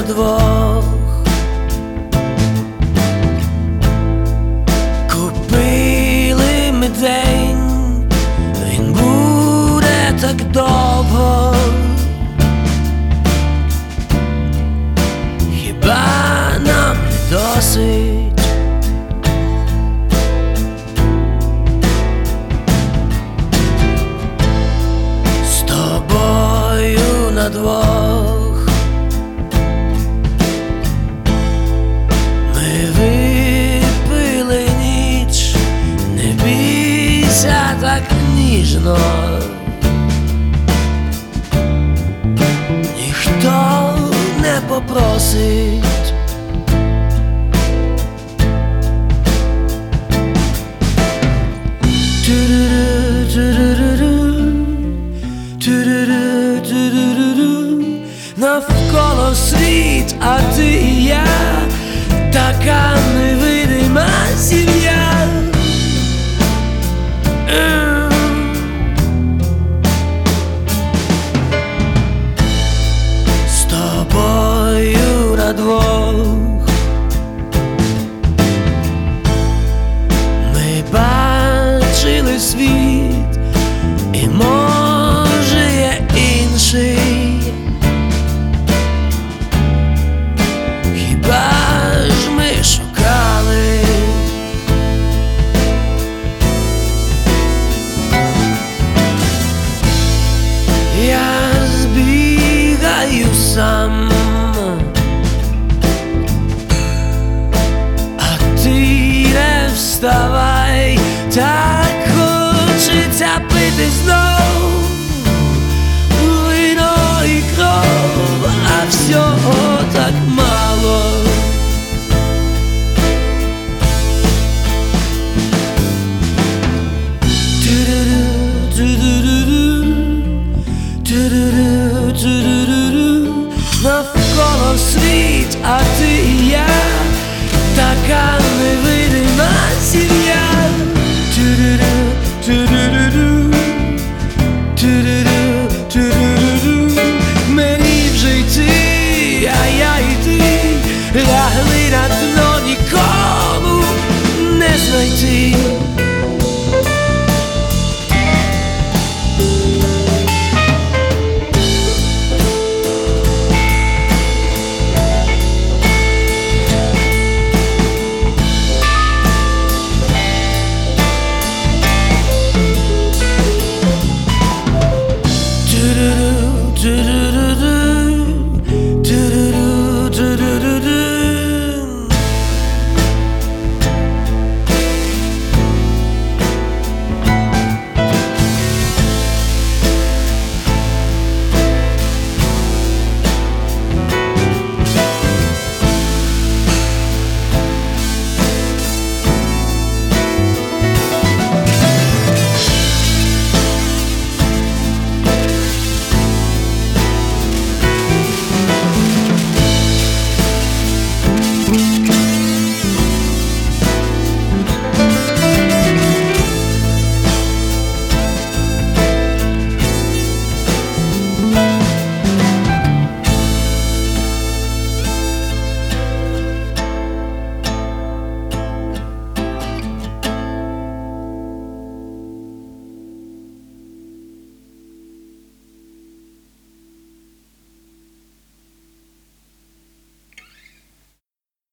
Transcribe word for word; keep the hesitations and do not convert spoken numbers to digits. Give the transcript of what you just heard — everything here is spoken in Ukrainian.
двох. Купили ми день, він буде так довго. Хіба нам не досить? З тобою на двох ми випили ніч, не бійся так ніжно. Ніхто не попросить. Навколо світ, а ти і я, така невидима сім'я. З тобою на двох ми бачили світ, і може є інший. Хіба ж ми шукали? Я збігаю сам, а ти не вставай, так хочеться пити знов вино і кров, а всього так мало. Навколо світ, а ти